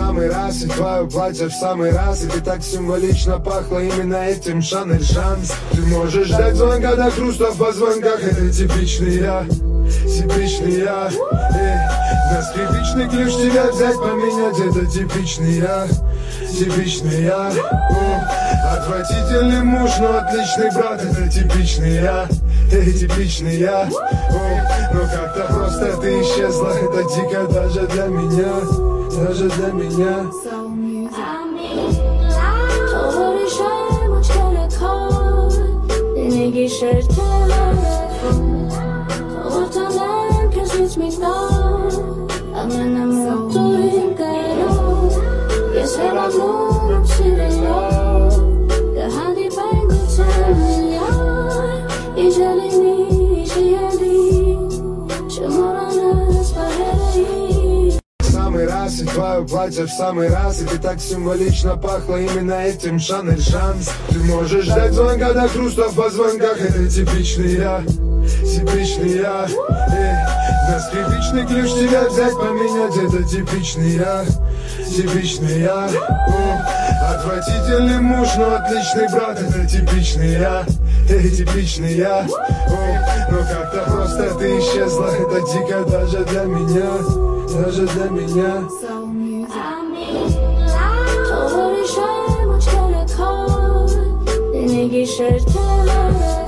самый раз, и твое платье в самый раз, и ты так символично пахла именно этим. Шанель шанс. Ты можешь ждать звонка до хруста в позвонках. Это типичный я, типичный я. На скрипичный ключ тебя взять, поменять. Это типичный я, типичный я. Отвратительный муж, но отличный брат. Это типичный я, типичный я. Но как-то просто ты исчезла. Это дико даже для меня, даже для меня. Самый раз, и твое платье в самый раз, и ты так символично пахла именно этим. Шанель шанс. Ты можешь ждать звонка до хруста в позвонках. Это типичный я, типичный я. На скрипичный ключ тебя взять, поменять. Это типичный я, типичный я. Отвратительный муж, но отличный брат. Это типичный я, типичный я. Но как-то просто ты исчезла. Это дико даже для меня, даже для меня. Share